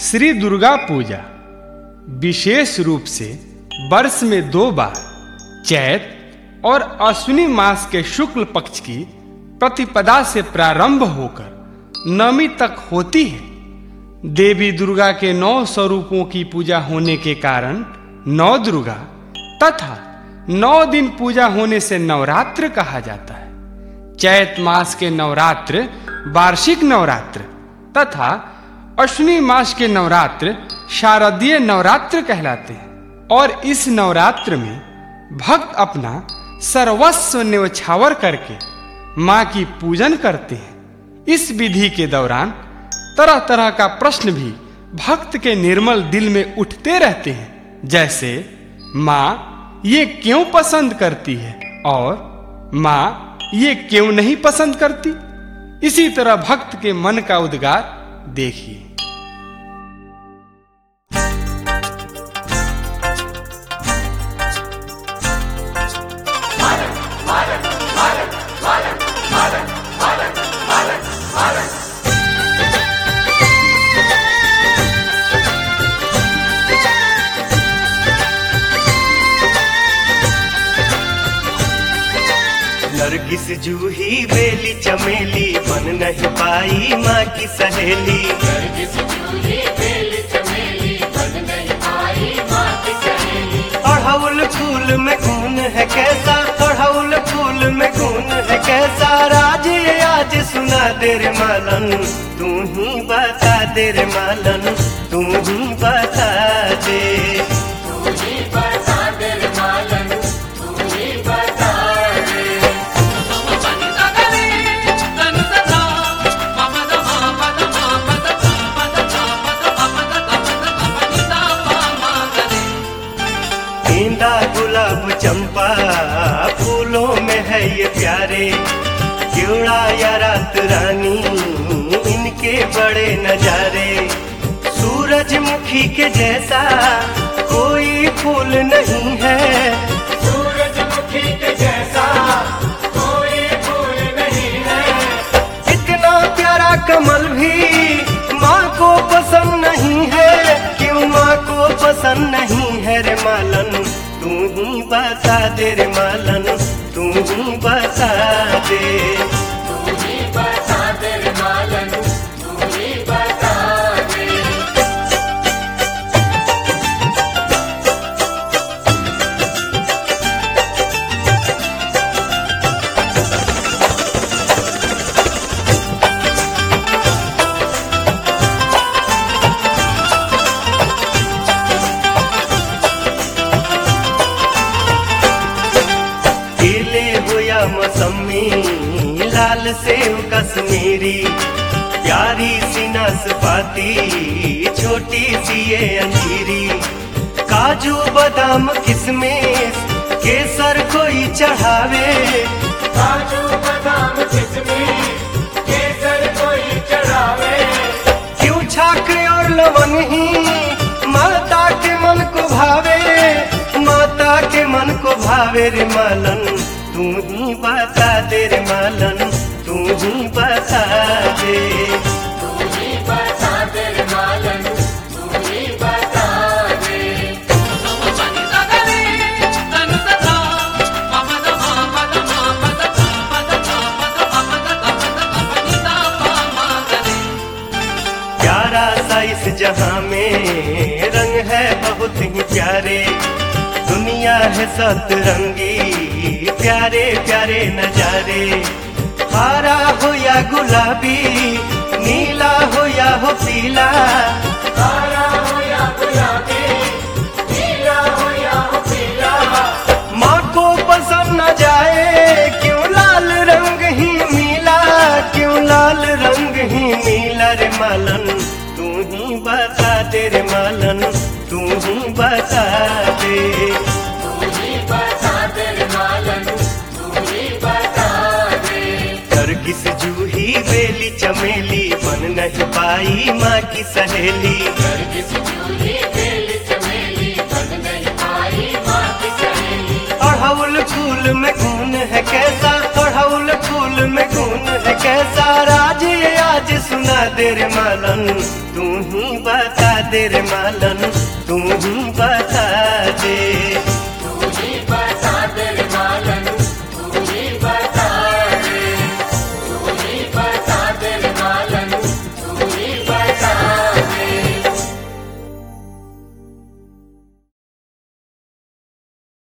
श्री दुर्गा पूजा विशेष रूप से वर्ष में 2 बार चैत और अश्विनी मास के शुक्ल पक्ष की प्रतिपदा से प्रारंभ होकर नवमी तक होती है। देवी दुर्गा के 9 स्वरूपों की पूजा होने के कारण नौ दुर्गा तथा 9 दिन पूजा होने से नवरात्र कहा जाता है। चैत मास के नवरात्र वार्षिक नवरात्र तथा अश्विनी मास के नवरात्र शारदीय नवरात्र कहलाते हैं और इस नवरात्र में भक्त अपना सर्वस्व न्यौछावर करके मां की पूजन करते हैं। इस विधि के दौरान तरह तरह का प्रश्न भी भक्त के निर्मल दिल में उठते रहते हैं, जैसे मां ये क्यों पसंद करती है और मां ये क्यों नहीं पसंद करती। इसी तरह भक्त के मन का उद्गार देखिए। नरगिस जूही बेली चमेली बन नहीं पाई माँ की सहेली। नरगिस जूही बेली चमेली बन नहीं पाई माँ की सहेली। अड़हुल फूल में खून है कैसा, अड़हुल फूल में खून है कैसा, राज ये आज सुना दे रे मालन, तू ही बता दे रे मालन, तू ही बता दे। तू ही बता दे रे मालन, तू ही बता दे। गेंदा गुलाब चंपा फूलों में है ये प्यारे, क्योड़ा या रात रानी इनके बड़े नजारे। सूरजमुखी के जैसा कोई फूल नहीं है, सूरजमुखी के जैसा कोई फूल नहीं है। इतना प्यारा कमल भी माँ को पसंद नहीं है, क्यों माँ को पसंद नहीं है रे मालन, तू ही बता दे रे मालन, तू ही बता दे। तू ही बता दे रे मालन, तू ही बता दे। मौसमी लाल सेव कश्मीरी, प्यारी सी नाशपाती छोटी सी ये अंजीरी, काजू बादाम किशमिश केसर कोई चढ़ावे, काजू बादाम किशमिश केसर कोई चढ़ावे। क्यों छाक और लवंग ही माता के मन को भावे, माता के मन को भावे रे मालन, तू ही बता दे रे मालन, तू ही बता दे। तू ही बता दे रे मालन, तू ही बता दे। प्यारा सा इस जहां में रंग है बहुत ही प्यारे, दुनिया है सतरंगी प्यारे प्यारे नजारे। हरा हो या गुलाबी, नीला हो या हो पीला, हरा हो या गुलाबी, नीला हो या हो पीला, माँ को पसंद न जाए क्यों लाल रंग ही नीला, क्यों लाल रंग ही नीला रे मालन, तू ही बता दे रे मालन, तू ही बता दे। तू ही बता दे रे मालन, तू ही बता दे। नरगिस जूही बेली चमेली बन नहीं पाई माँ की सहेली। नरगिस जूही बेली चमेली बन नहीं पाई माँ की सहेली। अड़हुल फूल में खून है कैसा, अड़हुल फूल में खून है कैसा, राज ये आज सुना दे रे मालन, तू ही बता दे रे मालन तू ही बता